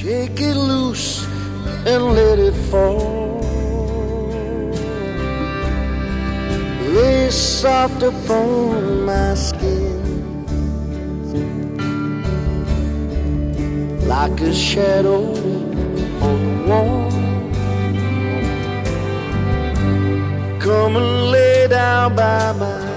Shake it loose and let it fall. Lay soft upon my skin like a shadow on the wall. Come and lay down by my